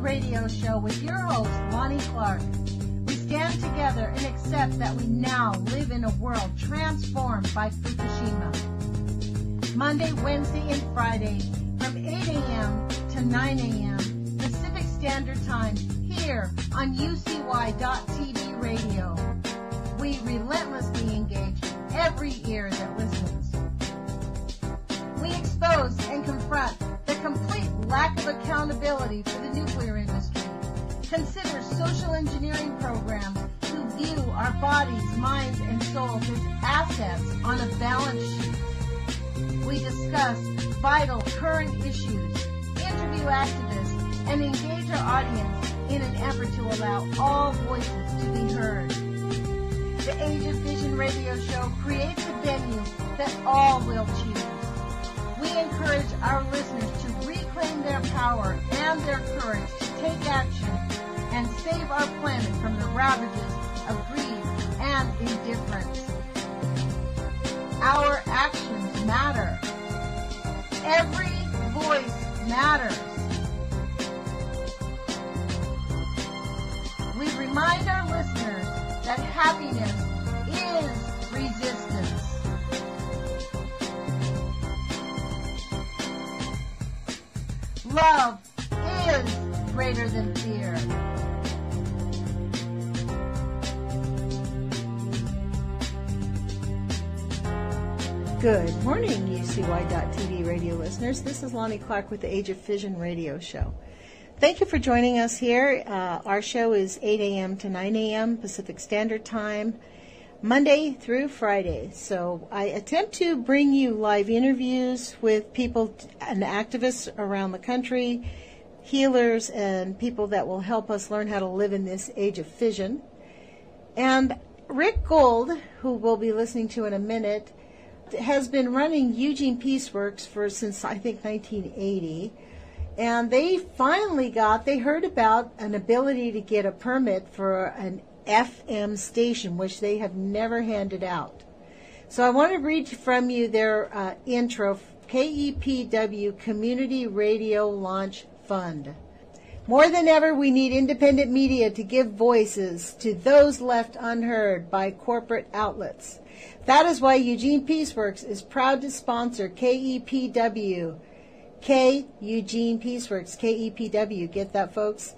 Radio Show with your host, Lonnie Clark. We stand together and accept that we now live in a world transformed by Fukushima. Monday, Wednesday, and Friday from 8 a.m. to 9 a.m. Pacific Standard Time here on UCY.TV Radio. We relentlessly engage every ear that listens. We expose and confront the complete lack of accountability for the nuclear industry. Consider social engineering programs who view our bodies, minds, and souls as assets on a balance sheet. We discuss vital current issues, interview activists, and engage our audience in an effort to allow all voices to be heard. The Age of Vision Radio Show creates a venue that all will choose. We encourage our listeners to reclaim their power and their courage to take action and save our planet from the ravages of greed and indifference. Our actions matter. Every voice matters. We remind our listeners that happiness is resistance. Love is greater than fear. Good morning, UCY.TV radio listeners. This is Lonnie Clark with the Age of Vision Radio Show. Thank you for joining us here. Our show is 8 a.m. to 9 a.m. Pacific Standard Time, Monday through Friday. So I attempt to bring you live interviews with people and activists around the country, healers, and people that will help us learn how to live in this age of fission. And Rick Gold, who we'll be listening to in a minute, has been running Eugene Peaceworks since I think 1980. And they heard about an ability to get a permit for an FM station, which they have never handed out. So I want to read from you their intro, KEPW Community Radio Launch Fund. More than ever, we need independent media to give voices to those left unheard by corporate outlets. That is why Eugene Peaceworks is proud to sponsor KEPW. Eugene Peaceworks, KEPW, get that, folks?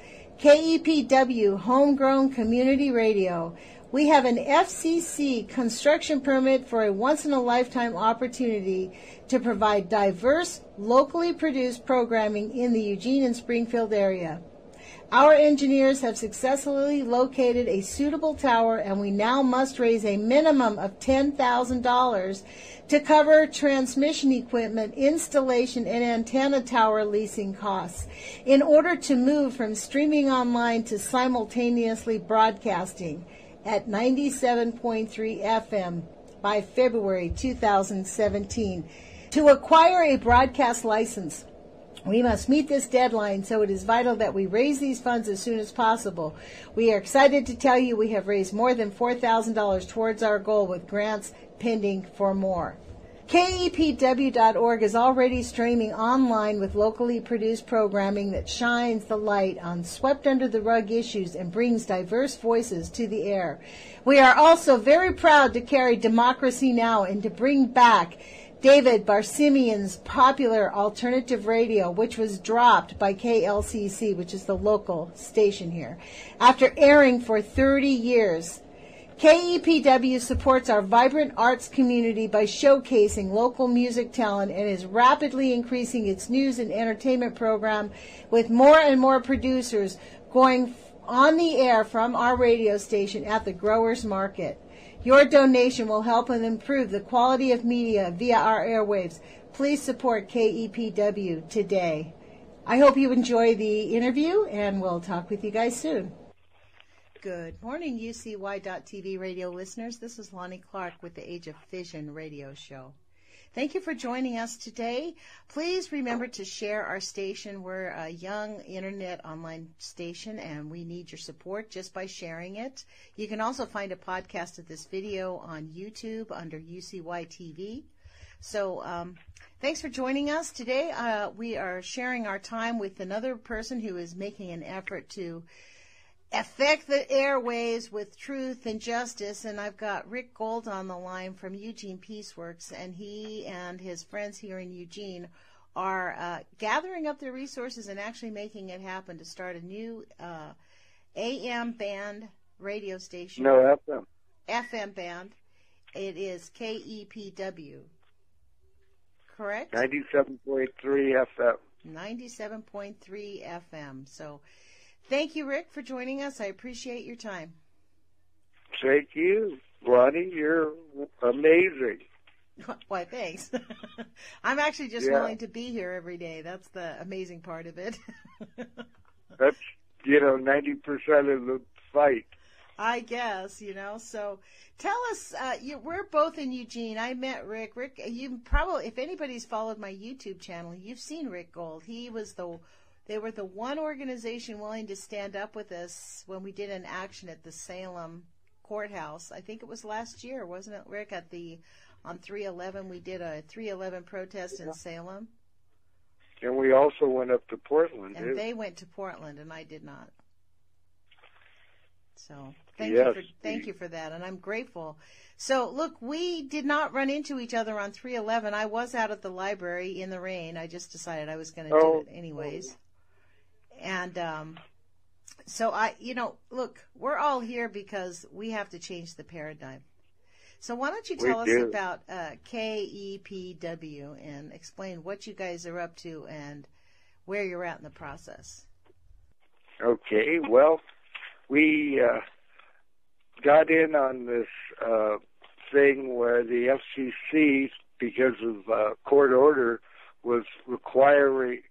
KEPW, Homegrown Community Radio. We have an FCC construction permit for a once-in-a-lifetime opportunity to provide diverse, locally produced programming in the Eugene and Springfield area. Our engineers have successfully located a suitable tower, and we now must raise a minimum of $10,000 to cover transmission equipment, installation, and antenna tower leasing costs in order to move from streaming online to simultaneously broadcasting at 97.3 FM by February 2017. To acquire a broadcast license, we must meet this deadline, so it is vital that we raise these funds as soon as possible. We are excited to tell you we have raised more than $4,000 towards our goal, with grants pending for more. KEPW.org is already streaming online with locally produced programming that shines the light on swept-under-the-rug issues and brings diverse voices to the air. We are also very proud to carry Democracy Now! And to bring back David Barsimian's popular alternative radio, which was dropped by KLCC, which is the local station here, after airing for 30 years. KEPW supports our vibrant arts community by showcasing local music talent and is rapidly increasing its news and entertainment program, with more and more producers going on the air from our radio station at the Growers Market. Your donation will help and improve the quality of media via our airwaves. Please support KEPW today. I hope you enjoy the interview, and we'll talk with you guys soon. Good morning, UCY.TV radio listeners. This is Lonnie Clark with the Age of Vision radio show. Thank you for joining us today. Please remember to share our station. We're a young internet online station, and we need your support just by sharing it. You can also find a podcast of this video on YouTube under UCY TV. So thanks for joining us today. We are sharing our time with another person who is making an effort to affect the airways with truth and justice. And I've got Rick Gold on the line from Eugene Peaceworks, and he and his friends here in Eugene are gathering up their resources and actually making it happen to start a new AM band radio station. No, FM. FM band. It is KEPW. Correct? 97.3 FM. 97.3 FM. So thank you, Rick, for joining us. I appreciate your time. Thank you, Lonnie. You're amazing. Why, thanks. I'm actually just willing to be here every day. That's the amazing part of it. That's, 90% of the fight. I guess, So tell us, we're both in Eugene. I met Rick. Rick, you probably, if anybody's followed my YouTube channel, you've seen Rick Gold. They were the one organization willing to stand up with us when we did an action at the Salem courthouse. I think it was last year, wasn't it, Rick? On 3/11, we did a 3/11 protest in Salem. And we also went up to Portland, and too. They went to Portland, and I did not. So thank you for that, and I'm grateful. So look, we did not run into each other on 3/11. I was out at the library in the rain. I just decided I was going to do it anyways. And so look, we're all here because we have to change the paradigm. So why don't you tell us about KEPW and explain what you guys are up to and where you're at in the process. Okay, well, we got in on this thing where the FCC, because of court order, was required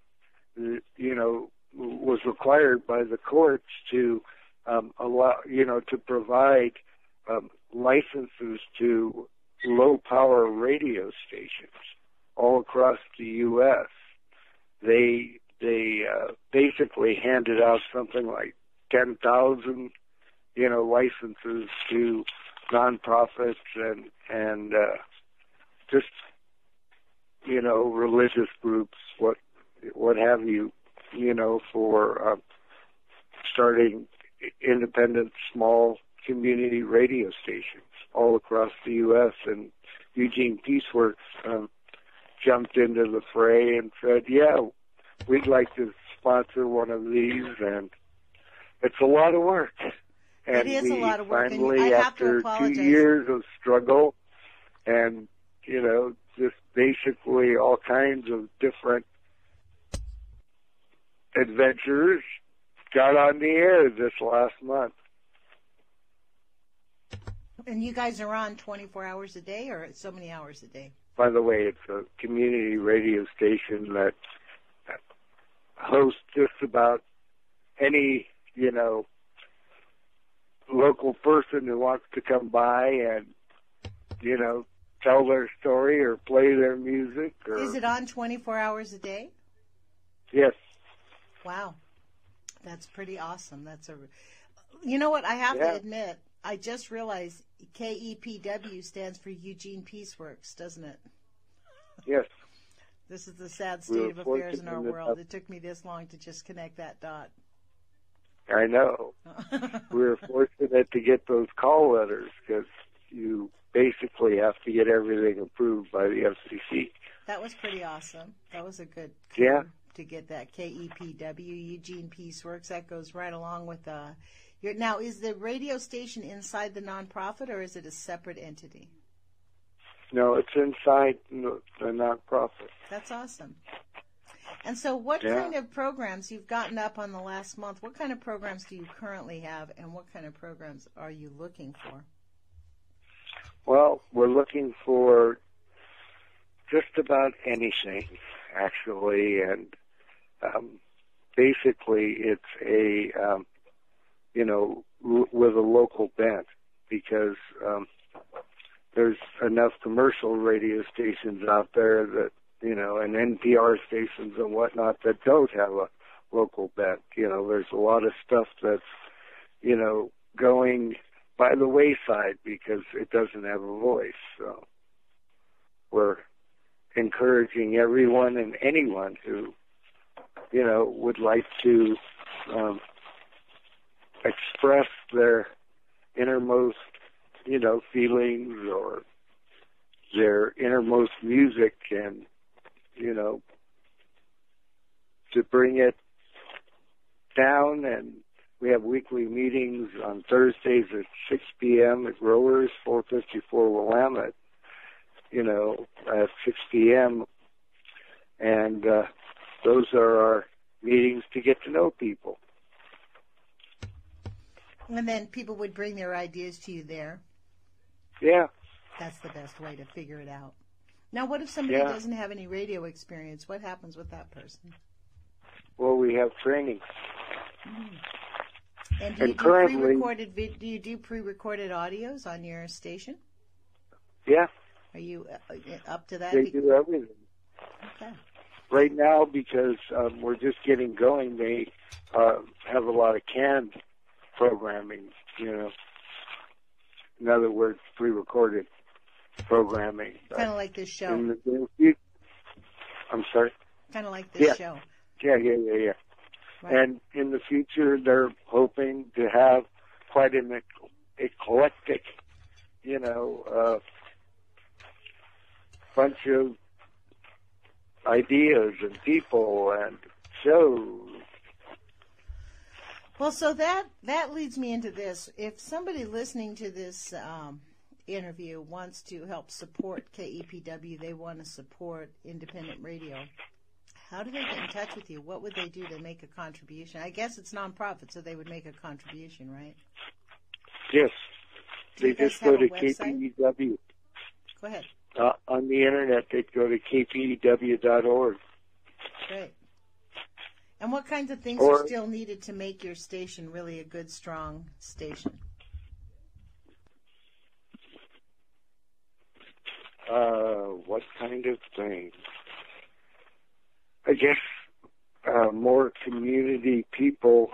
by the courts to allow, to provide licenses to low-power radio stations all across the U.S. They basically handed out something like 10,000, licenses to nonprofits and just, religious groups, what have you, for starting independent, small community radio stations all across the U.S. And Eugene Peaceworks jumped into the fray and said, we'd like to sponsor one of these, and it's a lot of work. And it is a lot of work, finally, and I have to after apologize. 2 years of struggle and, just basically all kinds of different adventures, got on the air this last month. And you guys are on 24 hours a day or so many hours a day? By the way, it's a community radio station that hosts just about any, local person who wants to come by and, tell their story or play their music. Is it on 24 hours a day? Yes. Wow. That's pretty awesome. You know what? I have to admit, I just realized KEPW stands for Eugene Peaceworks, doesn't it? Yes. This is the sad state of affairs in our world. It took me this long to just connect that dot. I know. We were fortunate to get those call letters because you basically have to get everything approved by the FCC. That was pretty awesome. That was a good to get that KEPW, Eugene Peaceworks. That goes right along with now, is the radio station inside the nonprofit or is it a separate entity? No, it's inside the nonprofit. That's awesome. And so what kind of programs you've gotten up on the last month? What kind of programs do you currently have, and what kind of programs are you looking for? Well, we're looking for just about anything, actually, and basically it's a, with a local bent, because there's enough commercial radio stations out there that, and NPR stations and whatnot that don't have a local bent. There's a lot of stuff that's, going by the wayside because it doesn't have a voice. So we're encouraging everyone and anyone who, would like to express their innermost, feelings or their innermost music and, to bring it down. And we have weekly meetings on Thursdays at 6 p.m. at Growers, 454 Willamette, at 6 p.m. And those are our meetings to get to know people. And then people would bring their ideas to you there. Yeah. That's the best way to figure it out. Now, what if somebody doesn't have any radio experience? What happens with that person? Well, we have training. Mm-hmm. And do you do pre-recorded audios on your station? Yeah. Are you up to that? They do everything. Okay. Right now, because we're just getting going, they have a lot of canned programming, In other words, pre-recorded programming. Kind of like this show. I'm sorry? Kind of like this show. Yeah. Right. And in the future, they're hoping to have quite an eclectic, bunch of ideas and people and shows. Well, so that leads me into this. If somebody listening to this interview wants to help support KEPW, they want to support independent radio, how do they get in touch with you? What would they do to make a contribution? I guess it's nonprofit, so they would make a contribution, right? Yes. They just go to KPEW. Go ahead. On the internet, they'd go to kpew.org. Great. And what kinds of things are still needed to make your station really a good, strong station? What kind of things? I guess more community people,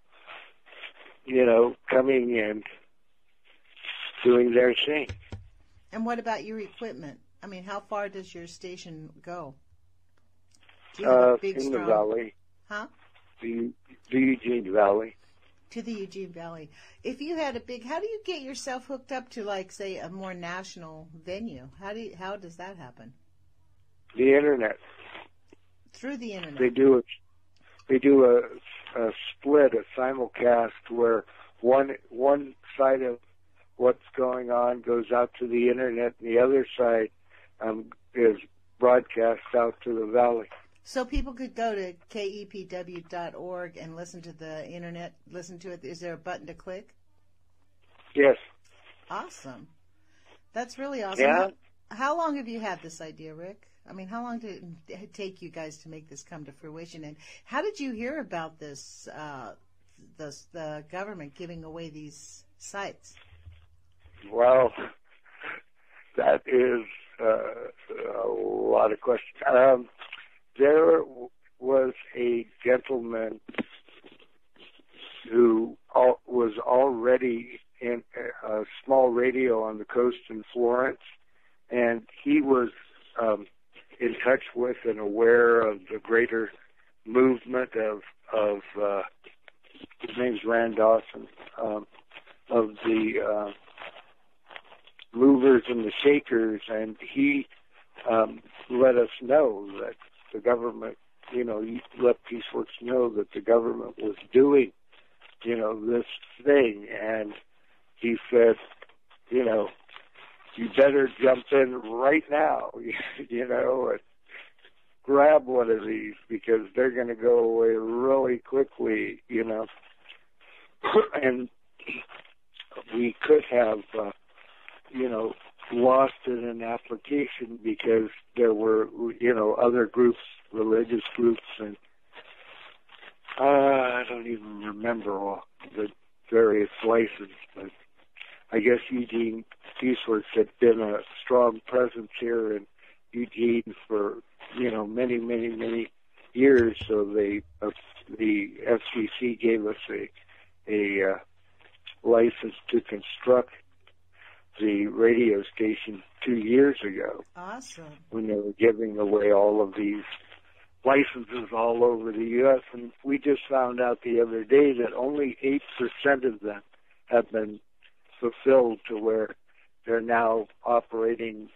coming and doing their thing. And what about your equipment? I mean, how far does your station go? Do you have a big, in strong... the valley. Huh? The Eugene Valley. To the Eugene Valley. If you had a big, how do you get yourself hooked up to, like, say, a more national venue? How does that happen? The internet. Through the internet. They do a split, a simulcast, where one side of what's going on goes out to the internet, and the other side is broadcast out to the valley. So people could go to kepw.org and listen to the internet, listen to it. Is there a button to click? Yes. Awesome. That's really awesome. Yeah. How long have you had this idea, Rick? I mean, how long did it take you guys to make this come to fruition? And how did you hear about this, the government giving away these sites? Well, that is a lot of questions. There was a gentleman who was already in a small radio on the coast in Florence, and he was in touch with and aware of the greater movement of his name's Rand Dawson, of the movers and the shakers, and he let us know that the government, he let Peaceworks know that the government was doing, this thing, and he said, you better jump in right now, and grab one of these because they're going to go away really quickly, and we could have, lost in an application because there were, other groups, religious groups, and I don't even remember all the various licenses, but I guess Eugene Peaceworks had been a strong presence here in Eugene for, many, many, many years, so the FCC gave us a license to construct the radio station 2 years ago. Awesome. When they were giving away all of these licenses all over the U.S. And we just found out the other day that only 8% of them have been fulfilled to where they're now operating,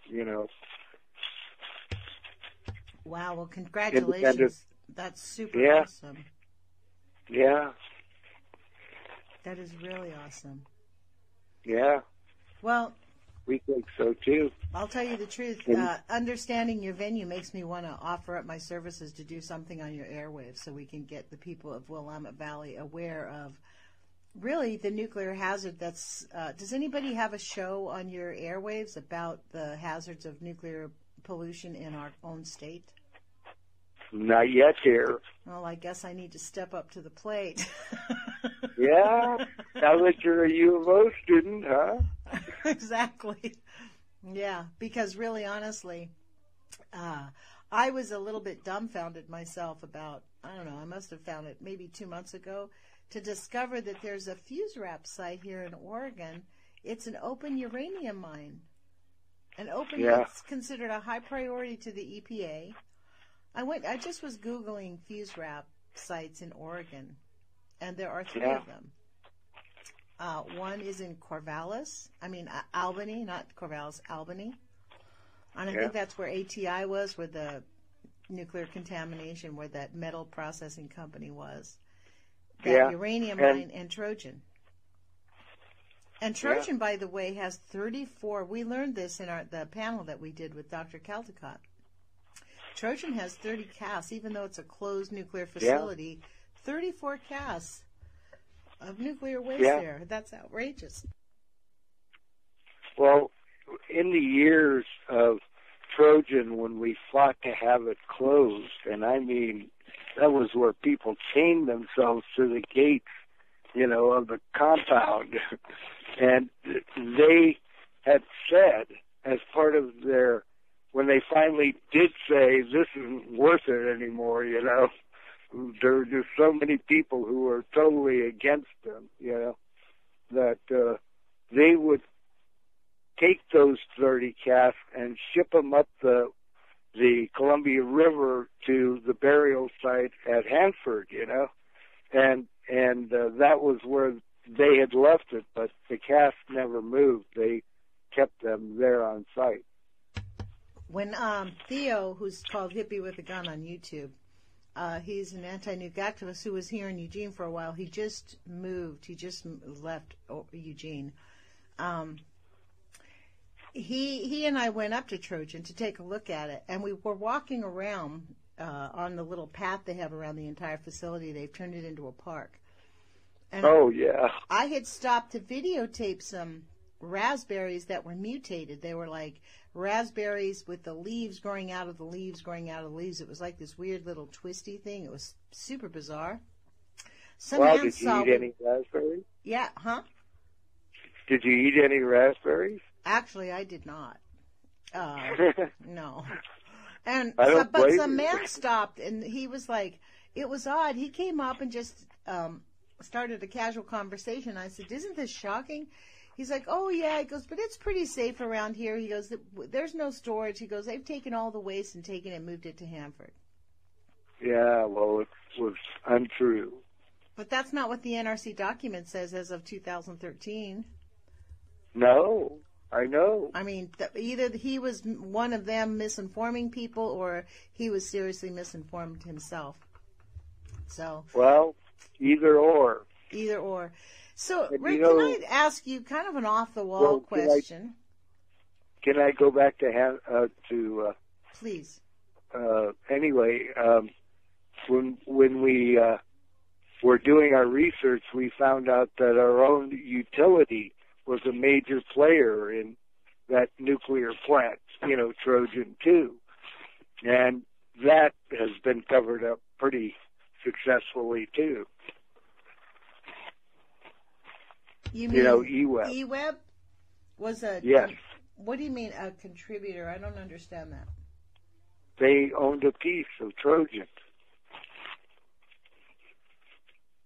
Wow, well, congratulations. That's super awesome. Yeah. That is really awesome. Yeah. Well, we think so too. I'll tell you the truth. Understanding your venue makes me want to offer up my services to do something on your airwaves so we can get the people of Willamette Valley aware of really the nuclear hazard that's... does anybody have a show on your airwaves about the hazards of nuclear pollution in our own state? Not yet here. Well, I guess I need to step up to the plate. Yeah, now that you're a U of O student, huh? Exactly. Yeah, because really, honestly, I was a little bit dumbfounded myself about, I don't know, I must have found it maybe 2 months ago, to discover that there's a fuse wrap site here in Oregon. It's an open uranium mine. It's considered a high priority to the EPA. I just was Googling fuse wrap sites in Oregon, and there are 3 of them. One is in Albany, not Corvallis, Albany. And I think that's where ATI was, where the nuclear contamination, where that metal processing company was. That uranium mine and Trojan. And Trojan, by the way, has 34. We learned this in the panel that we did with Dr. Caldecott. Trojan has 30 casts, even though it's a closed nuclear facility. 34 casts of nuclear waste there. That's outrageous. Well, in the years of Trojan, when we fought to have it closed, and I mean, that was where people chained themselves to the gates, of the compound. And they had said, as part of their, when they finally did say, this isn't worth it anymore, there were just so many people who were totally against them, that they would take those 30 casks and ship them up the Columbia River to the burial site at Hanford, and that was where they had left it, but the casks never moved. They kept them there on site. When Theo, who's called Hippie with a Gun on YouTube, he's an anti-nuke activist who was here in Eugene for a while. He just moved. He just left Eugene. He and I went up to Trojan to take a look at it, and we were walking around on the little path they have around the entire facility. They've turned it into a park. And I had stopped to videotape some raspberries that were mutated. They were like raspberries with the leaves growing out of the leaves, growing out of the leaves. It was like this weird little twisty thing. It was super bizarre. Did you eat any raspberries? Yeah, huh? Did you eat any raspberries? Actually, I did not. No. And but some man stopped, and he was like, it was odd. He came up and just started a casual conversation. I said, isn't this shocking? He's like, oh, yeah. He goes, but it's pretty safe around here. He goes, there's no storage. He goes, they've taken all the waste and taken it and moved it to Hanford. Yeah, well, it was untrue. But that's not what the NRC document says as of 2013. No, I know. I mean, either he was one of them misinforming people, or he was seriously misinformed himself. So. Well, either or. Either or. So, Rick, can I ask you kind of an off-the-wall question? Can I go back to Please. Anyway, when we were doing our research, we found out that our own utility was a major player in that nuclear plant, Trojan 2. And that has been covered up pretty successfully, too. You mean EWEB. EWEB was a... Yes. What do you mean, a contributor? I don't understand that. They owned a piece of Trojan.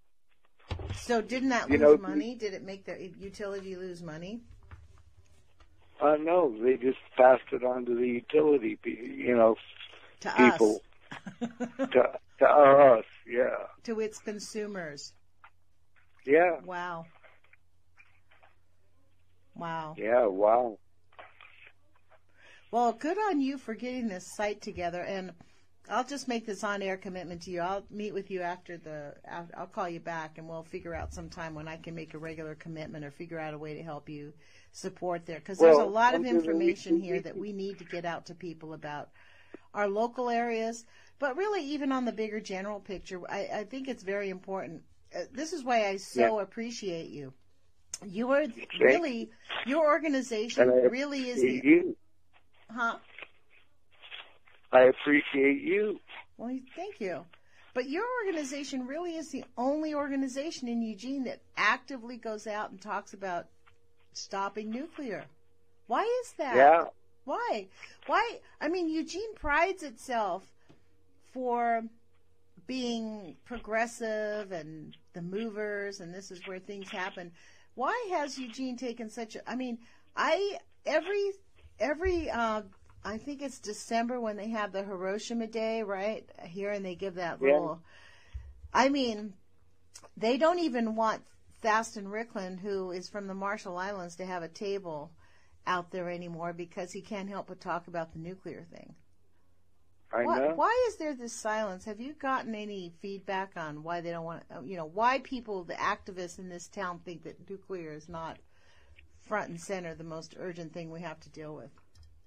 So didn't that lose money? Did it make the utility lose money? No, they just passed it on to the utility, To people. us. to us, yeah. To its consumers. Yeah. Wow. Wow. Yeah, wow. Well, good on you for getting this site together, and I'll just make this on-air commitment to you. I'll meet with you I'll call you back, and we'll figure out some time when I can make a regular commitment or figure out a way to help you support there. Because there's a lot of information here that we need to get out to people about our local areas, but really even on the bigger general picture. I think it's very important. This is why I so appreciate you. You are really, your organization really is you. Huh? I appreciate you. Well, thank you. But your organization really is the only organization in Eugene that actively goes out and talks about stopping nuclear. Why is that? Yeah. Why? I mean, Eugene prides itself for being progressive and the movers, and this is where things happen. Why has Eugene taken such a... I mean, every I think it's December when they have the Hiroshima Day, right? Here, and they give that little... I mean, they don't even want Thaston Ricklin, who is from the Marshall Islands, to have a table out there anymore because he can't help but talk about the nuclear thing. I know. Why is there this silence? Have you gotten any feedback on why they don't want... why people, the activists in this town, think that nuclear is not front and center, the most urgent thing we have to deal with?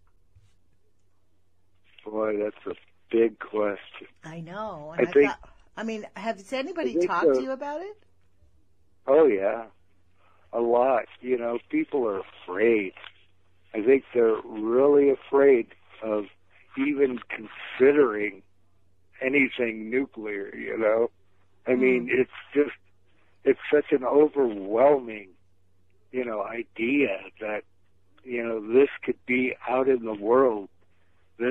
Boy, that's a big question. I know. And has anybody talked to you about it? Oh, yeah. A lot. People are afraid. I think they're really afraid of even considering anything nuclear, I mean, it's such an overwhelming, idea that, this could be out in the world. This,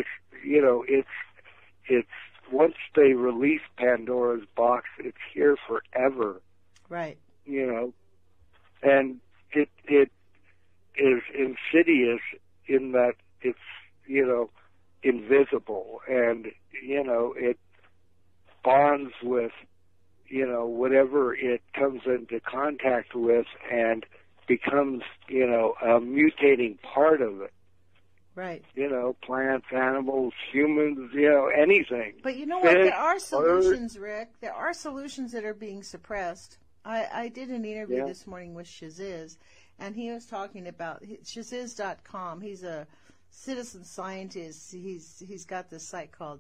it's once they release Pandora's box, it's here forever. Right. And it is insidious in that it's, invisible, and, it bonds with, whatever it comes into contact with and becomes, a mutating part of it. Right. Plants, animals, humans, anything. But you know what? There are solutions, Rick. There are solutions that are being suppressed. I did an interview this morning with Shaziz, and he was talking about Shaziz.com. He's a citizen scientist. He's got this site called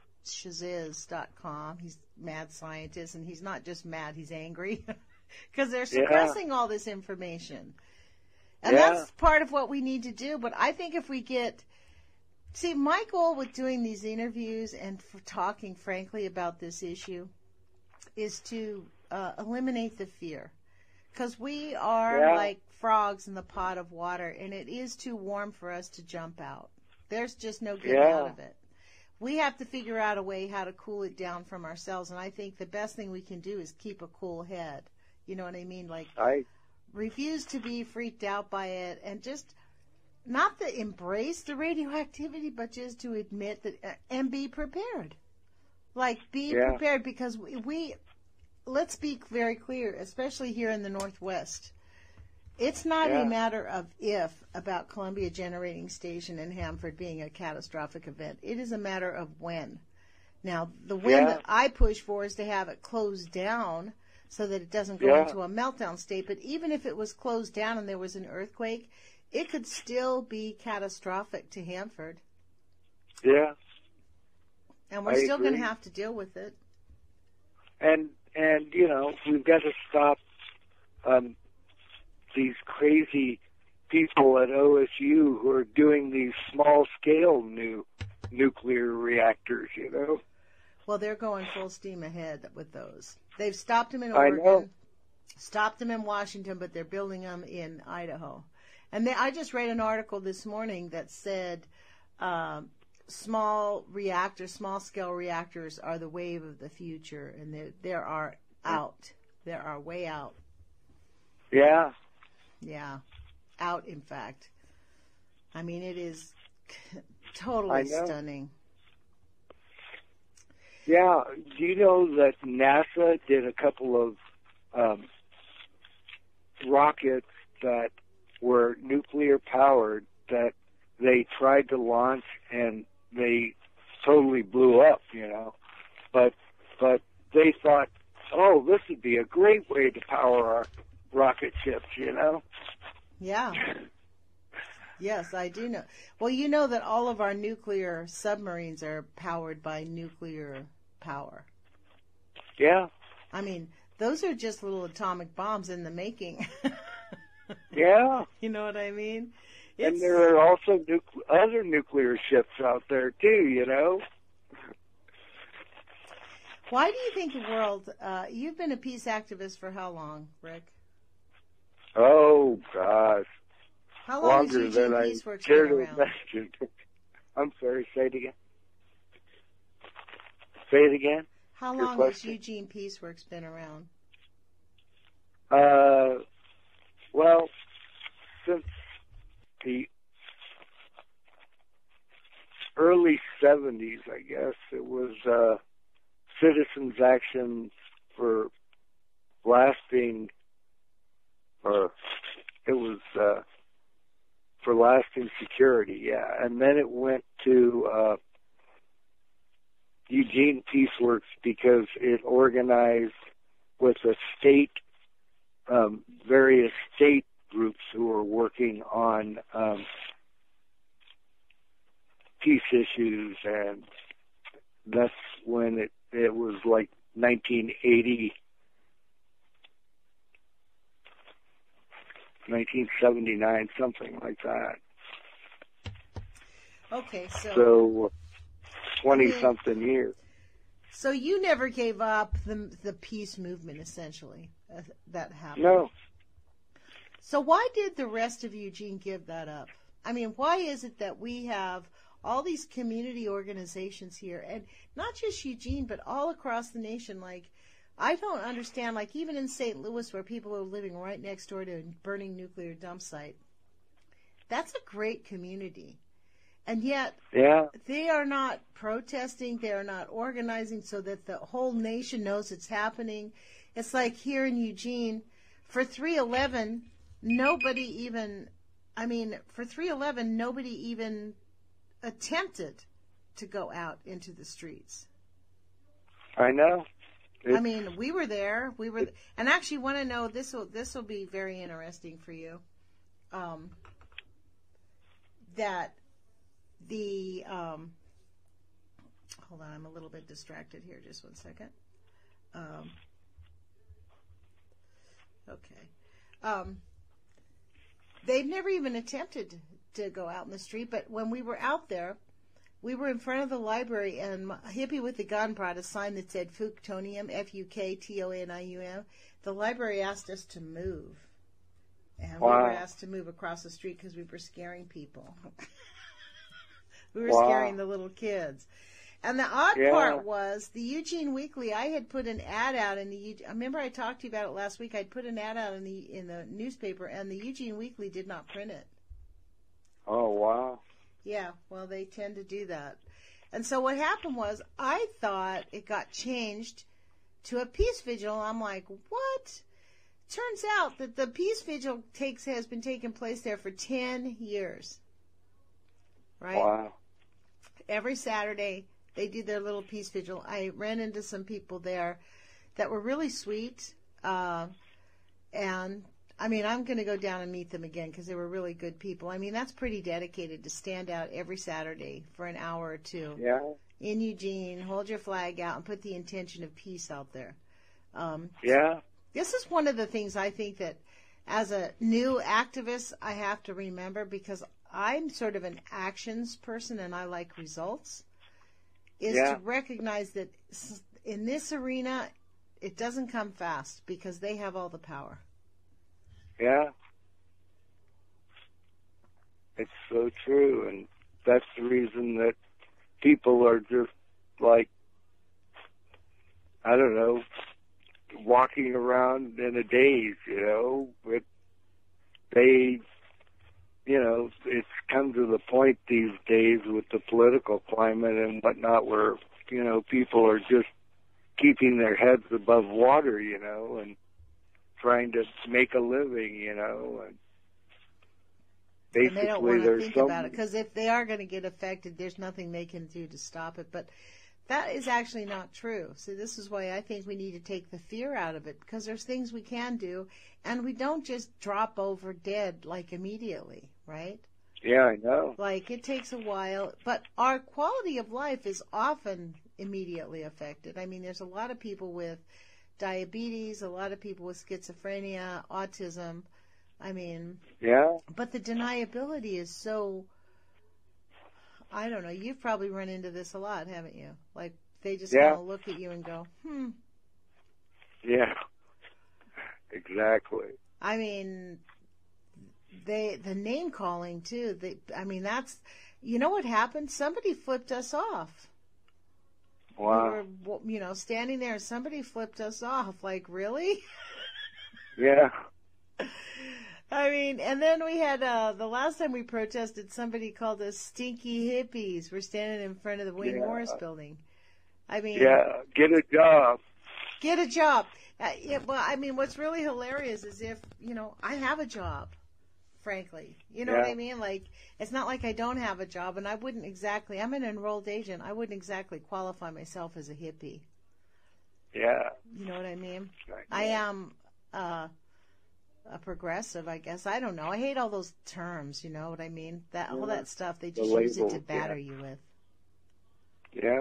Shaziz.com. He's a mad scientist, and he's not just mad, he's angry because they're suppressing all this information. And that's part of what we need to do. But I think if we my goal with doing these interviews and for talking frankly about this issue is to eliminate the fear. Because we are like frogs in the pot of water, and it is too warm for us to jump out. There's just no getting out of it. We have to figure out a way how to cool it down from ourselves, and I think the best thing we can do is keep a cool head. You know what I mean? Like, refuse to be freaked out by it, and just not to embrace the radioactivity, but just to admit that and be prepared. Like, be prepared, because let's be very clear, especially here in the Northwest. It's not a matter of if about Columbia Generating Station in Hanford being a catastrophic event. It is a matter of when. Now, the when that I push for is to have it closed down so that it doesn't go into a meltdown state. But even if it was closed down and there was an earthquake, it could still be catastrophic to Hanford. Yeah. And we're still going to have to deal with it. And we've got to stop these crazy people at OSU who are doing these small-scale new nuclear reactors, Well, they're going full steam ahead with those. They've stopped them in Oregon, stopped them in Washington, but they're building them in Idaho. And I just read an article this morning that said small-scale reactors are the wave of the future, and they are out. They are way out. Yeah. Yeah, out, in fact. I mean, it is totally stunning. Yeah. Do you know that NASA did a couple of rockets that were nuclear powered that they tried to launch and they totally blew up, But they thought, oh, this would be a great way to power our rocket ships, Yeah. Yes, I do know. Well, you know that all of our nuclear submarines are powered by nuclear power. Yeah. I mean, those are just little atomic bombs in the making. Yeah. You know what I mean? And there are also other nuclear ships out there, too, Why do you think the world, you've been a peace activist for how long, Rick? Oh, gosh. How long has Longer Eugene than Peace I Works care been to around? imagine. I'm sorry, say it again. Say it again. How long has Eugene Peace Works been around? Well, since the early 70s, I guess. It was Citizens Action for Lasting, or it was for Lasting Security, yeah. And then it went to Eugene Peace Works because it organized with a state, various state groups who were working on peace issues, and that's when it was like 1980, 1979, something like that. Okay, so 20-something years. So you never gave up the peace movement, essentially, that happened. No. So why did the rest of Eugene give that up? I mean, why is it that we have all these community organizations here, and not just Eugene, but all across the nation? Like, I don't understand, like even in St. Louis, where people are living right next door to a burning nuclear dump site, that's a great community. And yet, they are not protesting, they are not organizing so that the whole nation knows it's happening. It's like here in Eugene, for 3/11, nobody even attempted to go out into the streets. I know. I mean, we were there. And actually, want to know, this will be very interesting for you. That the hold on, I'm a little bit distracted here. Just one second. Okay. They've never even attempted to go out in the street, but when we were out there, we were in front of the library, and Hippie with the Gun brought a sign that said Fuktonium, Fuktonium. The library asked us to move, and we were asked to move across the street because we were scaring people. We were scaring the little kids. And the odd part was the Eugene Weekly. I had put an ad out in the. I remember I talked to you about it last week. I'd put an ad out in the newspaper, and the Eugene Weekly did not print it. Oh, wow. Yeah, well, they tend to do that. And so what happened was, I thought it got changed to a peace vigil. I'm like, what? Turns out that the peace vigil has been taking place there for 10 years. Right? Wow. Every Saturday, they do their little peace vigil. I ran into some people there that were really sweet. And, I mean, I'm going to go down and meet them again because they were really good people. I mean, that's pretty dedicated to stand out every Saturday for an hour or two. Yeah. In Eugene, hold your flag out and put the intention of peace out there. This is one of the things I think that as a new activist I have to remember, because I'm sort of an actions person and I like results, is to recognize that in this arena, it doesn't come fast because they have all the power. Yeah. It's so true, and that's the reason that people are just like, I don't know, walking around in a daze, but they, it's come to point these days with the political climate and whatnot, where people are just keeping their heads above water, and trying to make a living, and basically and they don't want to think about it, because if they are going to get affected, there's nothing they can do to stop it. But that is actually not true. So this is why I think we need to take the fear out of it, because there's things we can do, and we don't just drop over dead like immediately, right? Yeah, I know. Like, it takes a while, but our quality of life is often immediately affected. I mean, there's a lot of people with diabetes, a lot of people with schizophrenia, autism. I mean, yeah. But the deniability is so, I don't know, you've probably run into this a lot, haven't you? Like, they just kind of look at you and go, Yeah, exactly. I mean, the name calling too. That's, what happened? Somebody flipped us off. Wow. We were, standing there and somebody flipped us off. Like, really? Yeah. I mean, and then we had, the last time we protested, somebody called us stinky hippies. We're standing in front of the Wayne Morris building. I mean. Yeah, get a job. Get a job. What's really hilarious is if, I have a job, frankly. You know what I mean? Like, it's not like I don't have a job, and I'm an enrolled agent. I wouldn't exactly qualify myself as a hippie. Yeah. You know what I mean? I am a progressive, I guess. I don't know. I hate all those terms, you know what I mean? All that stuff, they just use it to batter you with. Yeah.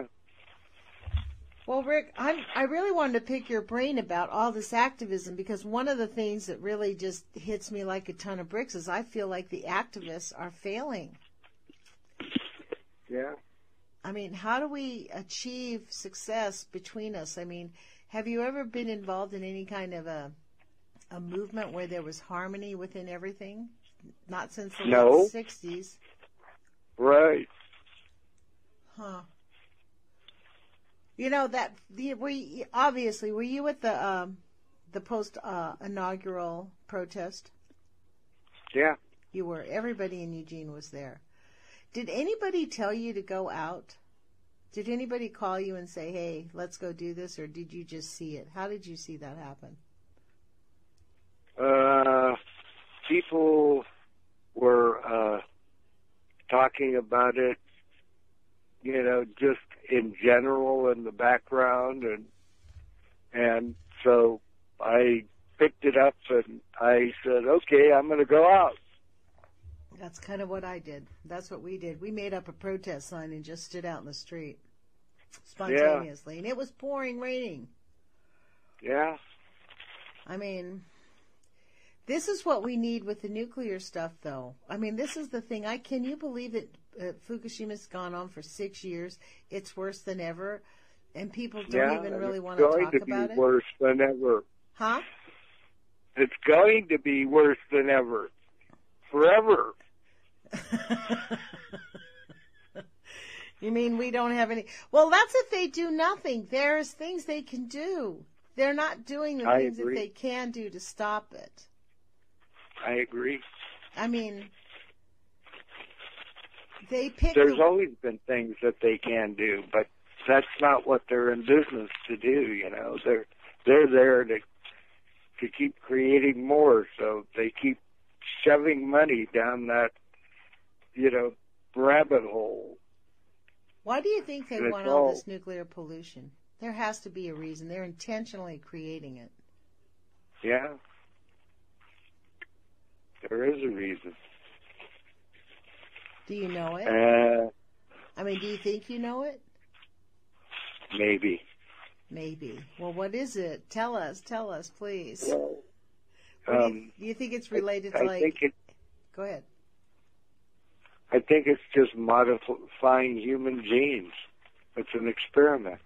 Well, Rick, I really wanted to pick your brain about all this activism, because one of the things that really just hits me like a ton of bricks is I feel like the activists are failing. Yeah. I mean, how do we achieve success between us? I mean, have you ever been involved in any kind of a movement where there was harmony within everything? Not since the late 60s. Right. Huh. Were you at the post inaugural protest? Yeah. You were. Everybody in Eugene was there. Did anybody tell you to go out? Did anybody call you and say, "Hey, let's go do this," or did you just see it? How did you see that happen? People were talking about it, just in general in the background, and so I picked it up and I said, okay, I'm going to go out. That's kind of what I did. That's what we did. We made up a protest sign and just stood out in the street spontaneously. And it was pouring raining. Yeah. I mean, this is what we need with the nuclear stuff, though. I mean, this is the thing. Can you believe that Fukushima's gone on for 6 years? It's worse than ever, and people don't even really want to talk about it. It's going to be worse than ever. Huh? It's going to be worse than ever. Forever. You mean we don't have any? Well, that's if they do nothing. There's things they can do. They're not doing the things that they can do to stop it. I agree. I mean, there's always been things that they can do, but that's not what they're in business to do. They're there to keep creating more, so they keep shoving money down that rabbit hole. Why do you think they want all this nuclear pollution? There has to be a reason. They're intentionally creating it. Yeah. There is a reason. Do you know it? Do you think you know it? Maybe. Maybe. Well, what is it? Tell us, please. Well, do you think it's related to Go ahead. I think it's just modifying human genes. It's an experiment.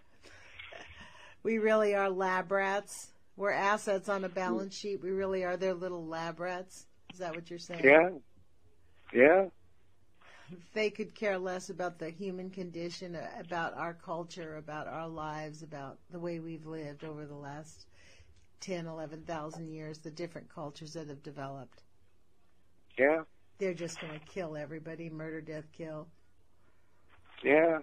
We really are lab rats. We're assets on a balance sheet. We really are their little lab rats. Is that what you're saying? Yeah. Yeah. They could care less about the human condition, about our culture, about our lives, about the way we've lived over the last 10, 11,000 years, the different cultures that have developed. Yeah. they're just going to kill everybody, murder, death, kill. Yeah.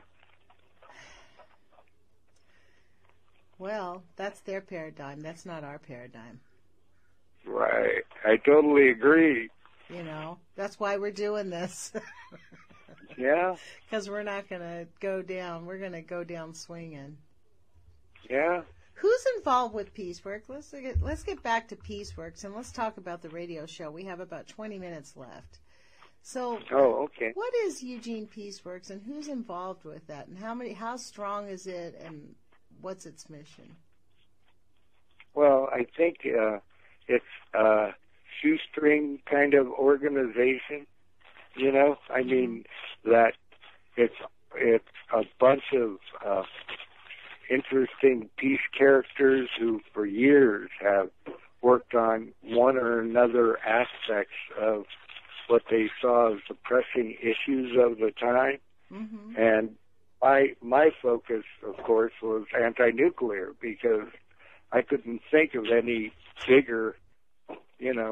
Well, that's their paradigm. That's not our paradigm. Right. I totally agree. You know, that's why we're doing this. Yeah. Because we're not going to go down. We're going to go down swinging. Yeah. Who's involved with Peaceworks? Let's get back to Peaceworks and let's talk about the radio show. We have about 20 minutes left. So, okay. What is Eugene Peaceworks and who's involved with that? And how strong is it and what's its mission? Well, I think it's a shoestring kind of organization. You know, I mean that it's a bunch of interesting peace characters who for years have worked on one or another aspects of what they saw as the pressing issues of the time. Mm-hmm. And my focus, of course, was anti-nuclear because I couldn't think of any bigger, you know,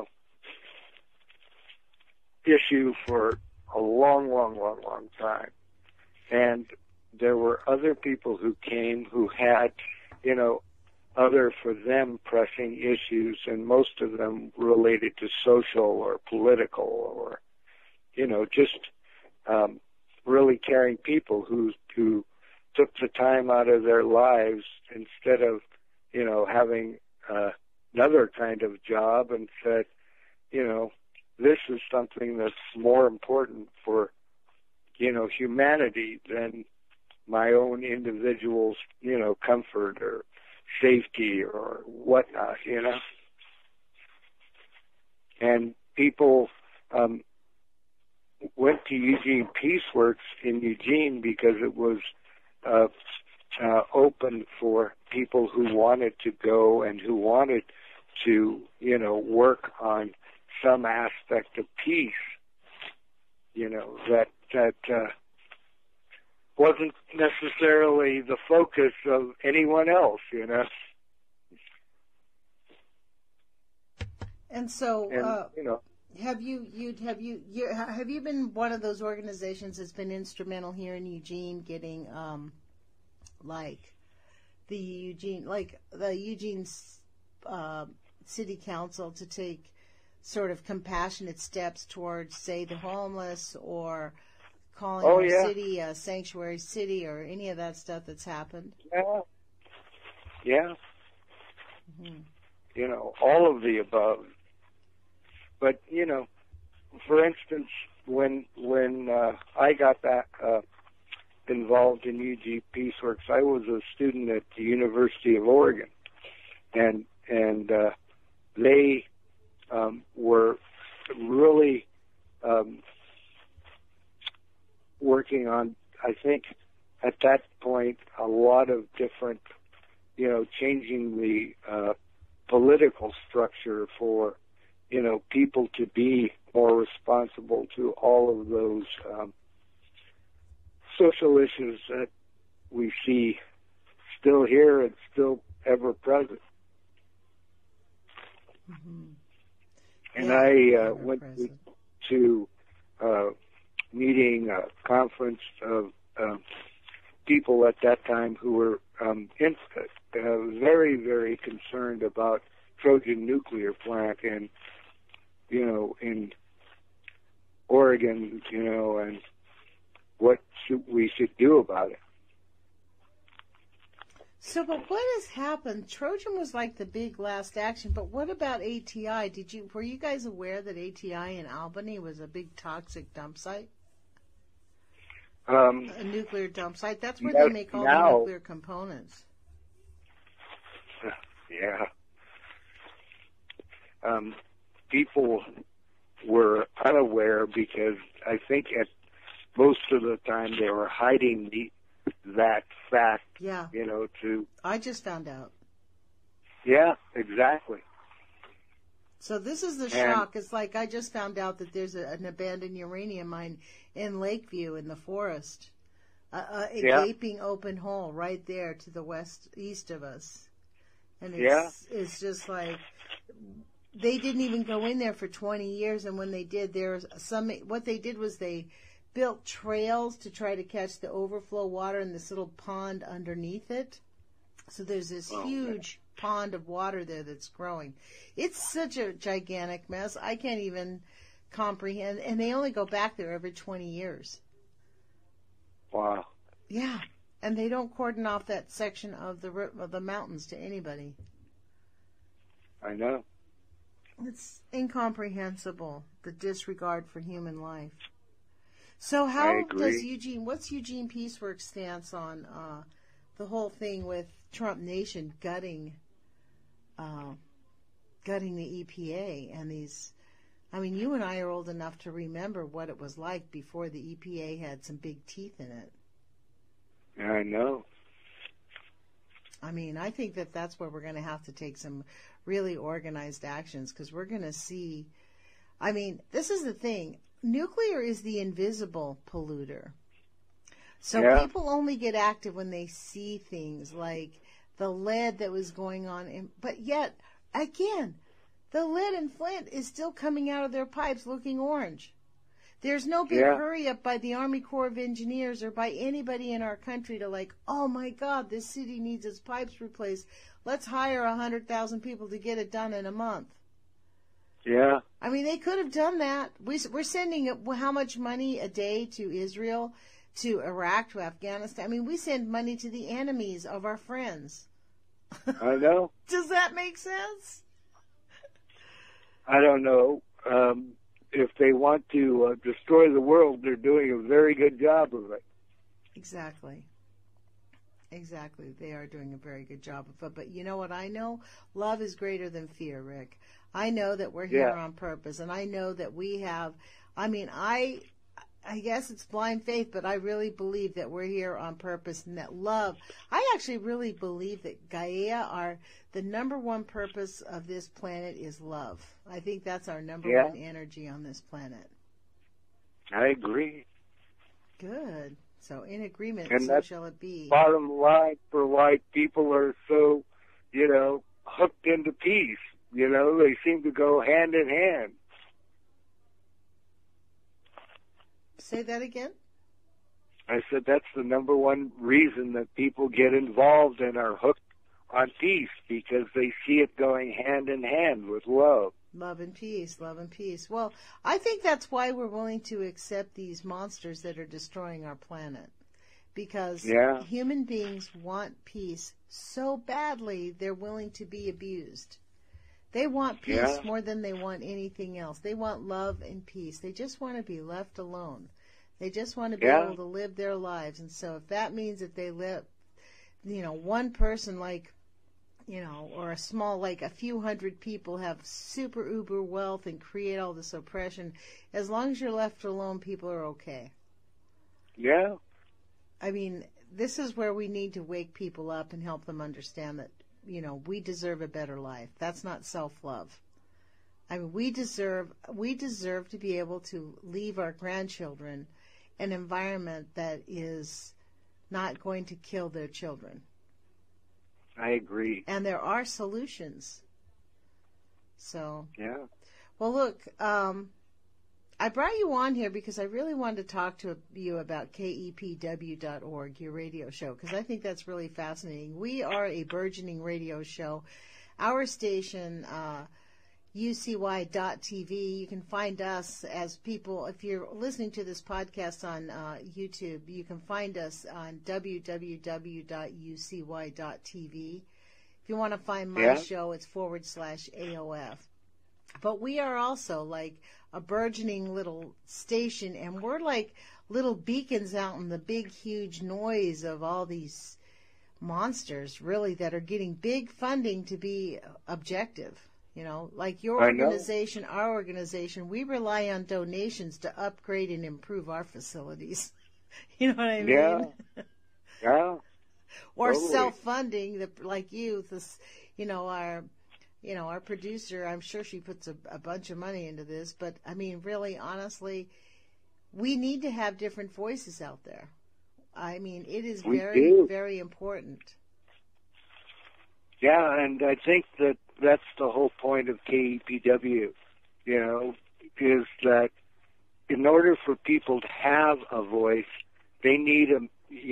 issue for a long time. And there were other people who came who had, you know, other for them pressing issues, and most of them related to social or political or, you know, just really caring people who took the time out of their lives instead of, you know, having another kind of job and said, you know, this is something that's more important for, you know, humanity than my own individual's, you know, comfort or safety or whatnot, you know. And people went to Eugene Peaceworks in Eugene because it was open for people who wanted to go and who wanted to, you know, work on some aspect of peace, you know, that wasn't necessarily the focus of anyone else, you know. And so, you know, have you been one of those organizations that's been instrumental here in Eugene getting like the Eugene City Council to take sort of compassionate steps towards, say, the homeless, or calling our city a sanctuary city, or any of that stuff that's happened? Yeah. Mm-hmm. You know, all of the above. But, you know, for instance, when I got back involved in Eugene Peaceworks, I was a student at the University of Oregon, and they were really working on, I think, at that point, a lot of different, you know, changing the political structure for, you know, people to be more responsible to all of those social issues that we see still here and still ever present. Mm-hmm. And I went to meeting a conference of people at that time who were very, very concerned about Trojan nuclear plant and, you know, in Oregon, you know, and what we should do about it. So, but what has happened? Trojan was like the big last action, but what about ATI? Were you guys aware that ATI in Albany was a big toxic dump site? A nuclear dump site? That's where they make all the nuclear components. Yeah. People were unaware because I think at most of the time they were hiding that fact. Yeah. You know, I just found out. Yeah, exactly. So this is the shock. It's like I just found out that there's an abandoned uranium mine in Lakeview in the forest. A gaping open hole right there to the east of us. And it's just like, they didn't even go in there for 20 years, and when they did, what they did was they built trails to try to catch the overflow water in this little pond underneath it. So there's this huge pond of water there that's growing. It's such a gigantic mess. I can't even comprehend. And they only go back there every 20 years. Wow. Yeah. And they don't cordon off that section of the mountains to anybody. I know. It's incomprehensible, the disregard for human life. So how does what's Eugene Peaceworks' stance on the whole thing with Trump Nation gutting the EPA and these? I mean, you and I are old enough to remember what it was like before the EPA had some big teeth in it. I know. I mean, I think that's where we're going to have to take some really organized actions, because we're going to see. I mean, this is the thing. Nuclear is the invisible polluter. So people only get active when they see things like the lead that was going on. But yet, again, the lead in Flint is still coming out of their pipes looking orange. There's no big hurry up by the Army Corps of Engineers or by anybody in our country to like, oh my God, this city needs its pipes replaced. Let's hire 100,000 people to get it done in a month. Yeah. I mean, they could have done that. We're sending how much money a day to Israel, to Iraq, to Afghanistan? I mean, we send money to the enemies of our friends. I know. Does that make sense? I don't know. If they want to destroy the world, they're doing a very good job of it. Exactly. They are doing a very good job of it. But you know what I know? Love is greater than fear, Rick. I know that we're here on purpose, and I know that we have, I mean, I guess it's blind faith, but I really believe that we're here on purpose and that love, I actually really believe that Gaia, the number one purpose of this planet is love. I think that's our number one energy on this planet. I agree. Good. So in agreement, and so shall it be. Bottom line for why people are so, hooked into peace. They seem to go hand in hand. Say that again? I said that's the number one reason that people get involved and are hooked on peace, because they see it going hand in hand with love. Love and peace, love and peace. Well, I think that's why we're willing to accept these monsters that are destroying our planet. Because human beings want peace so badly, they're willing to be abused. They want peace more than they want anything else. They want love and peace. They just want to be left alone. They just want to be able to live their lives. And so if that means that they live, one person or a small, a few hundred people have super uber wealth and create all this oppression, as long as you're left alone, people are okay. Yeah. I mean, this is where we need to wake people up and help them understand that, we deserve a better life. That's not self-love. I mean, we deserve to be able to leave our grandchildren an environment that is not going to kill their children. I agree. And there are solutions. So. Yeah. Well, look, I brought you on here because I really wanted to talk to you about KEPW.org, your radio show, because I think that's really fascinating. We are a burgeoning radio show. Our station, UCY.TV, you can find us as people, if you're listening to this podcast on YouTube, you can find us on www.ucy.tv. If you want to find my show, it's /AOF. But we are also like a burgeoning little station, and we're like little beacons out in the big, huge noise of all these monsters, really, that are getting big funding to be objective. Like your organization, our organization, we rely on donations to upgrade and improve our facilities. You know what I mean? Yeah. Or totally. Self-funding, like you, our producer, I'm sure she puts a bunch of money into this, but I mean, really, honestly, we need to have different voices out there. I mean, it is very, very important. Yeah, and I think that that's the whole point of KEPW, is that in order for people to have a voice, they need a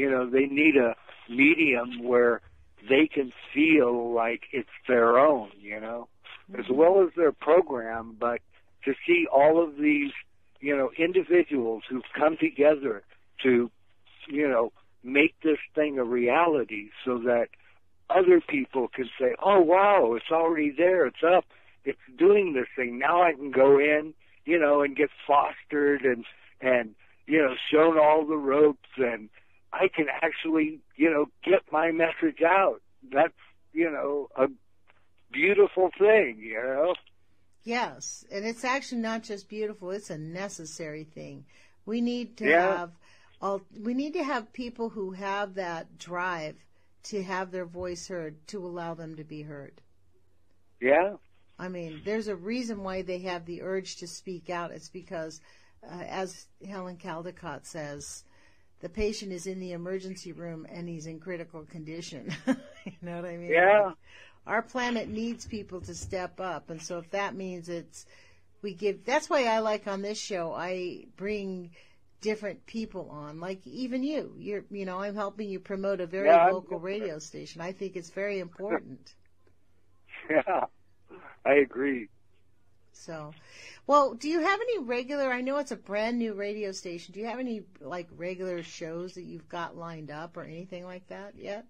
medium where they can feel like it's their own, as well as their program, but to see all of these, individuals who've come together to, make this thing a reality so that other people can say, oh, wow, it's already there, it's up, it's doing this thing. Now I can go in, and get fostered and shown all the ropes, and I can actually, get my message out. That's, a beautiful thing, Yes, and it's actually not just beautiful, it's a necessary thing. We need to have people who have that drive to have their voice heard, to allow them to be heard. Yeah. I mean, there's a reason why they have the urge to speak out. It's because, as Helen Caldicott says, the patient is in the emergency room and he's in critical condition. You know what I mean? Yeah. Our planet needs people to step up. And so if that means that's why I like on this show, I bring different people on, like even you. I'm helping you promote a very local radio station. I think it's very important. Yeah, I agree. So, well, do you have any regular, I know it's a brand new radio station, do you have any regular shows that you've got lined up or anything like that yet?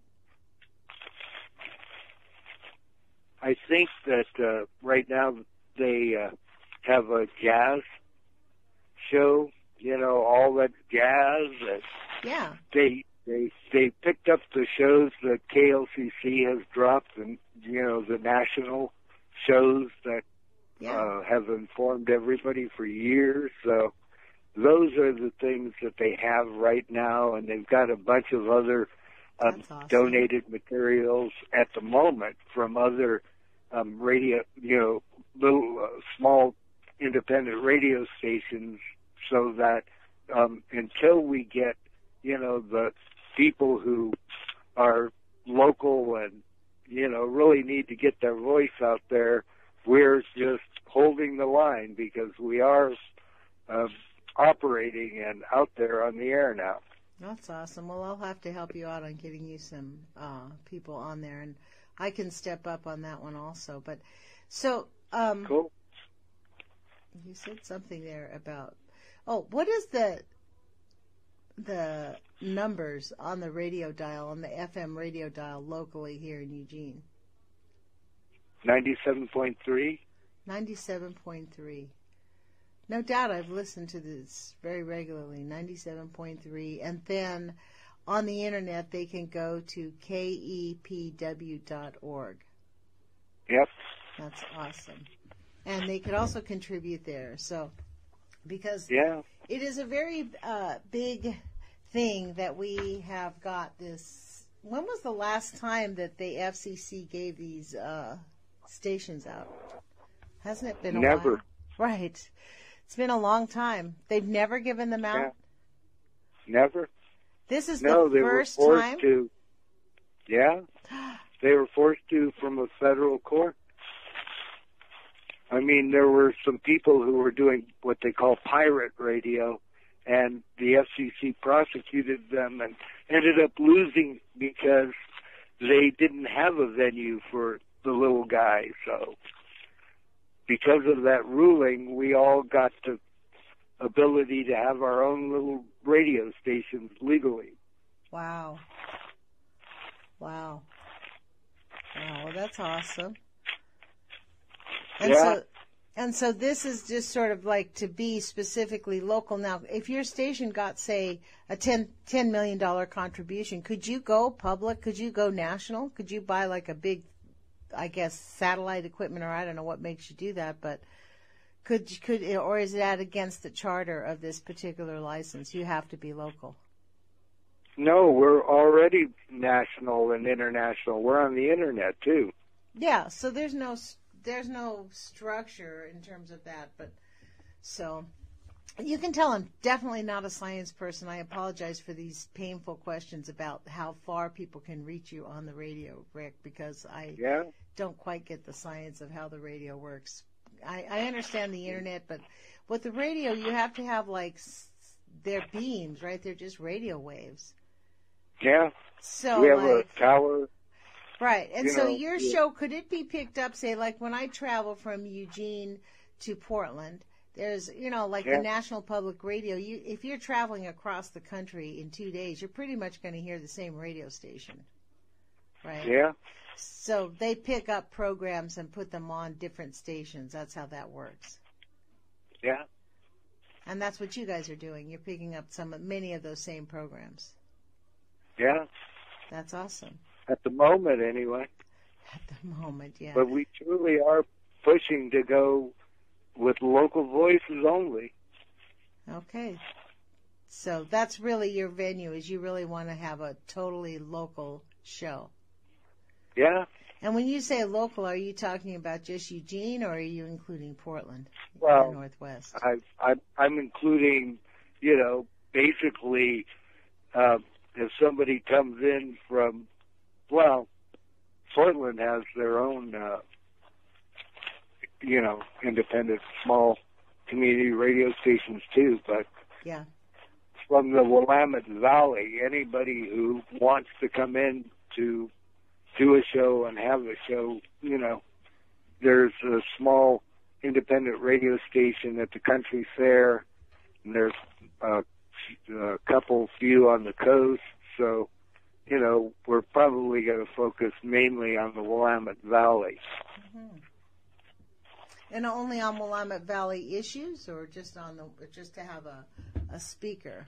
I think that right now they have a jazz show, all that jazz. And yeah. They picked up the shows that KLCC has dropped, and the national shows that have informed everybody for years. So those are the things that they have right now, and they've got a bunch of other awesome. Donated materials at the moment from other radio, little small independent radio stations, so that until we get, the people who are local and, really need to get their voice out there, we're just holding the line because we are operating and out there on the air now. That's awesome. Well, I'll have to help you out on getting you some people on there, and I can step up on that one also. But so, cool. You said something there about, what is the numbers on the radio dial, on the FM radio dial locally here in Eugene? 97.3. 97.3. No doubt I've listened to this very regularly, 97.3. And then on the internet, they can go to kepw.org. Yep. That's awesome. And they could also contribute there. So, because it is a very big thing that we have got this. When was the last time that the FCC gave these stations out? Hasn't it been a while? Never. Right. It's been a long time. They've never given them out? Yeah. Never. This is the first time? time? Yeah. They were forced to from a federal court. I mean, there were some people who were doing what they call pirate radio, and the FCC prosecuted them and ended up losing because they didn't have a venue for the little guy. So because of that ruling, we all got the ability to have our own little radio stations legally. Wow. Well, that's awesome. And so this is just sort of like to be specifically local. Now, if your station got, say, a $10 million contribution, could you go public? Could you go national? Could you buy like a big, I guess, satellite equipment, or I don't know what makes you do that, but could or is that against the charter of this particular license? You have to be local. No, we're already national and international. We're on the internet too. Yeah, so there's no structure in terms of that, but so you can tell I'm definitely not a science person. I apologize for these painful questions about how far people can reach you on the radio, Rick, because I don't quite get the science of how the radio works. I understand the internet, but with the radio, you have to have like they're beams, right? They're just radio waves. Yeah. So we have like, a tower. Right. And so your yeah. show, could it be picked up, say, like when I travel from Eugene to Portland, there's, like Yeah. the National Public Radio, if you're traveling across the country in 2 days, you're pretty much going to hear the same radio station, right? Yeah. So they pick up programs and put them on different stations. That's how that works. Yeah. And that's what you guys are doing. You're picking up many of those same programs. Yeah. That's awesome. At the moment, anyway. At the moment, yeah. But we truly are pushing to go with local voices only. Okay. So that's really your venue, is you really want to have a totally local show. Yeah. And when you say local, are you talking about just Eugene, or are you including Portland, Well, the Northwest? I'm including, basically, if somebody comes in from, Portland has their own, independent small community radio stations too, but yeah. From the Willamette Valley, anybody who wants to come in to do a show and have a show, there's a small independent radio station at the Country Fair, and there's a few on the coast, so, we're probably going to focus mainly on the Willamette Valley. Mm-hmm. And only on Willamette Valley issues, or just to have a speaker?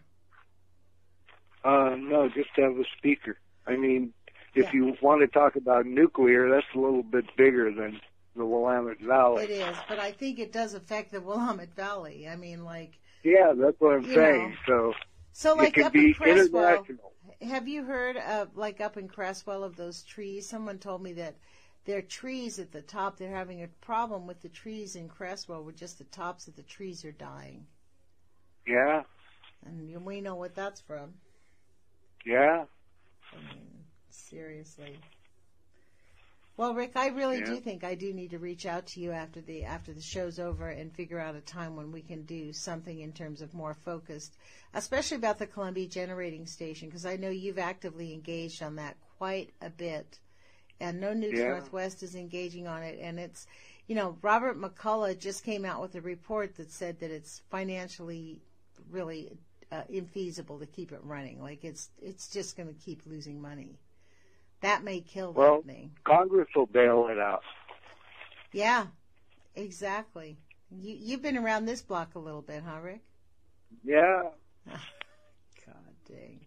No, just to have a speaker. I mean, if you want to talk about nuclear, that's a little bit bigger than the Willamette Valley. It is, but I think it does affect the Willamette Valley. I mean, like... Yeah, that's what I'm saying. So like it up can be in Cresswell, international. have you heard of, like up in Cresswell, of those trees? Someone told me that there are trees at the top. They're having a problem with the trees in Cresswell, with just the tops of the trees are dying. Yeah. And we know what that's from. Yeah. I mean, seriously. Well, Rick, I really do think I do need to reach out to you after the show's over and figure out a time when we can do something in terms of more focused, especially about the Columbia Generating Station, because I know you've actively engaged on that quite a bit. And No Nukes Northwest is engaging on it. And it's, Robert McCullough just came out with a report that said that it's financially really infeasible to keep it running. Like it's just going to keep losing money. That may kill that thing. Congress will bail it out. Yeah, exactly. You've been around this block a little bit, huh, Rick? Yeah. God dang.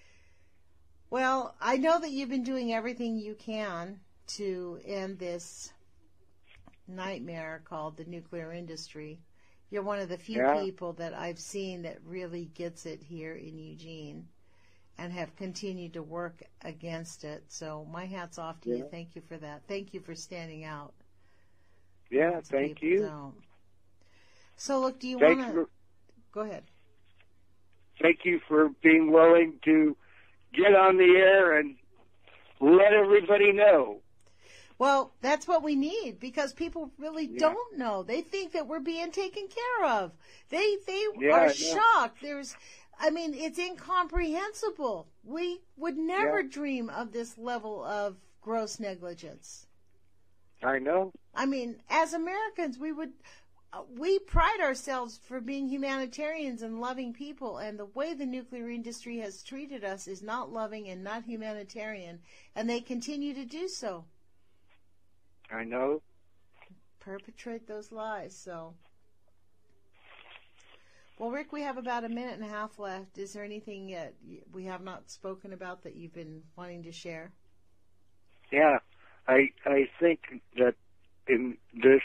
Well, I know that you've been doing everything you can to end this nightmare called the nuclear industry. You're one of the few people that I've seen that really gets it here in Eugene and have continued to work against it. So my hat's off to you. Thank you for that. Thank you for standing out. Yeah, thank you. Don't. So look, do you want to... Go ahead. Thank you for being willing to get on the air and let everybody know. Well, that's what we need, because people really don't know. They think that we're being taken care of. They are shocked. It's incomprehensible. We would never dream of this level of gross negligence. I know. I mean, as Americans, we pride ourselves for being humanitarians and loving people, and the way the nuclear industry has treated us is not loving and not humanitarian, and they continue to do so. I know. Perpetrate those lies, so. Well, Rick, we have about a minute and a half left. Is there anything we have not spoken about that you've been wanting to share? Yeah, I think that in this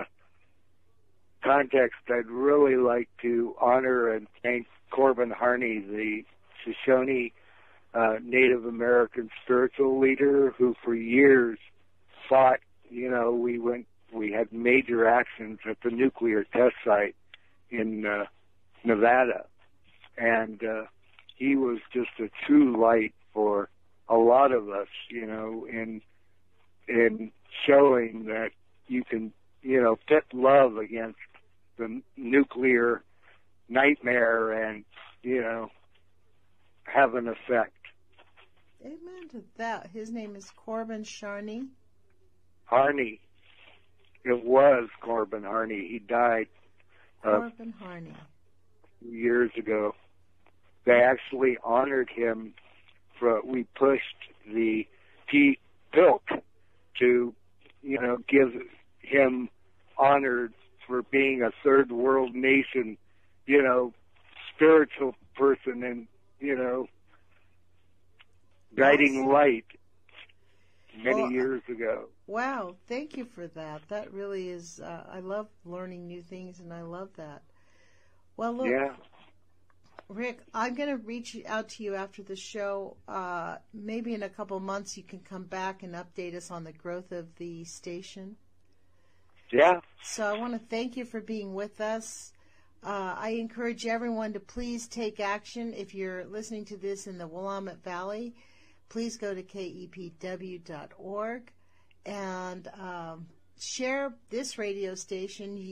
context, I'd really like to honor and thank Corbin Harney, the Shoshone Native American spiritual leader, who for years fought. We had major actions at the nuclear test site in Nevada, and he was just a true light for a lot of us, in showing that you can, pit love against the nuclear nightmare and, have an effect. Amen to that. His name is Corbin Harney. Harney. It was Corbin Harney. He died Corbin Harney. Years ago. They actually honored him. We pushed the Pete Pilk to, give him honor for being a third world nation, spiritual person and, guiding light many years ago. Wow, thank you for that. That really is, I love learning new things, and I love that. Well, look, yeah. Rick, I'm going to reach out to you after the show. Maybe in a couple months you can come back and update us on the growth of the station. Yeah. So I want to thank you for being with us. I encourage everyone to please take action. If you're listening to this in the Willamette Valley, please go to kepw.org and share this radio station,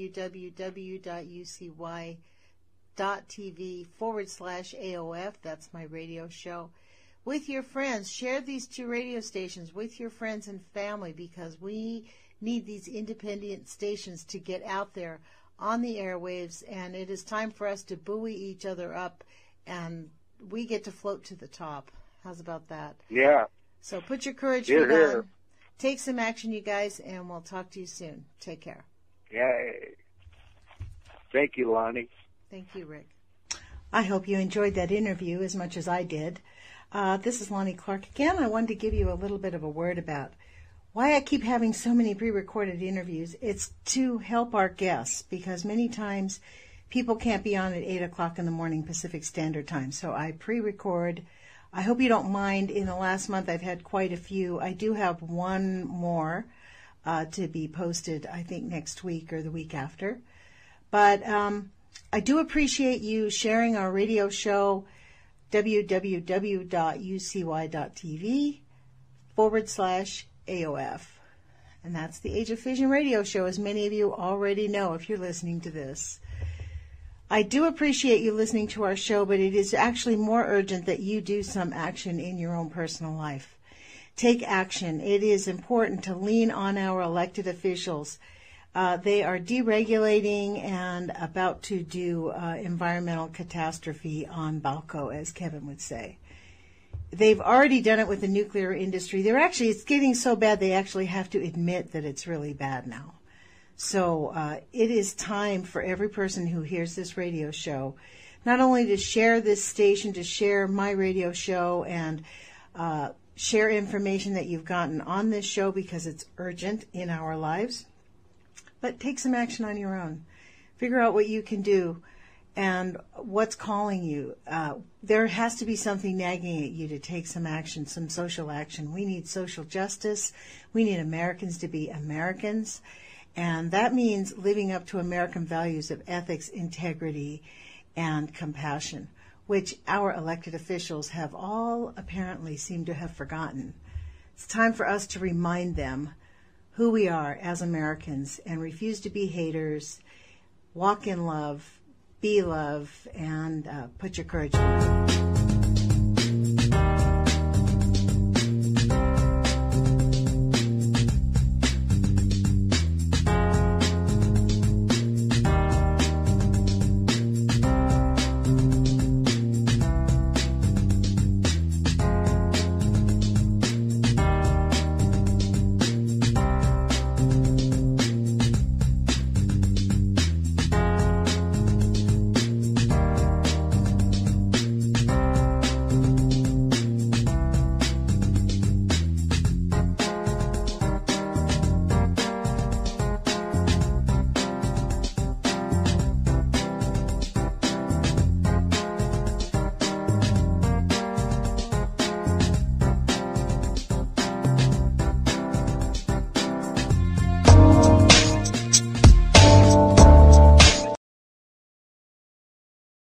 www.ucy.tv/AOF. That's my radio show. With your friends. Share these two radio stations with your friends and family, because we need these independent stations to get out there on the airwaves, and it is time for us to buoy each other up, and we get to float to the top. How's about that? Yeah. So put your courage feet on. Take some action, you guys, and we'll talk to you soon. Take care. Yay. Thank you, Lonnie. Thank you, Rick. I hope you enjoyed that interview as much as I did. This is Lonnie Clark again. I wanted to give you a little bit of a word about why I keep having so many pre-recorded interviews. It's to help our guests, because many times people can't be on at 8 o'clock in the morning Pacific Standard Time. So I pre-record. I hope you don't mind. In the last month, I've had quite a few. I do have one more to be posted, I think, next week or the week after. But I do appreciate you sharing our radio show, www.ucy.tv/AOF. And that's the Age of Fission radio show, as many of you already know if you're listening to this. I do appreciate you listening to our show, but it is actually more urgent that you do some action in your own personal life. Take action. It is important to lean on our elected officials. They are deregulating and about to do environmental catastrophe on Balco, as Kevin would say. They've already done it with the nuclear industry. It's getting so bad they actually have to admit that it's really bad now. So it is time for every person who hears this radio show not only to share this station, to share my radio show and share information that you've gotten on this show, because it's urgent in our lives, but take some action on your own. Figure out what you can do and what's calling you. There has to be something nagging at you to take some action, some social action. We need social justice. We need Americans to be Americans. And that means living up to American values of ethics, integrity, and compassion, which our elected officials have all apparently seemed to have forgotten. It's time for us to remind them who we are as Americans and refuse to be haters, walk in love, be love, and put your courage in.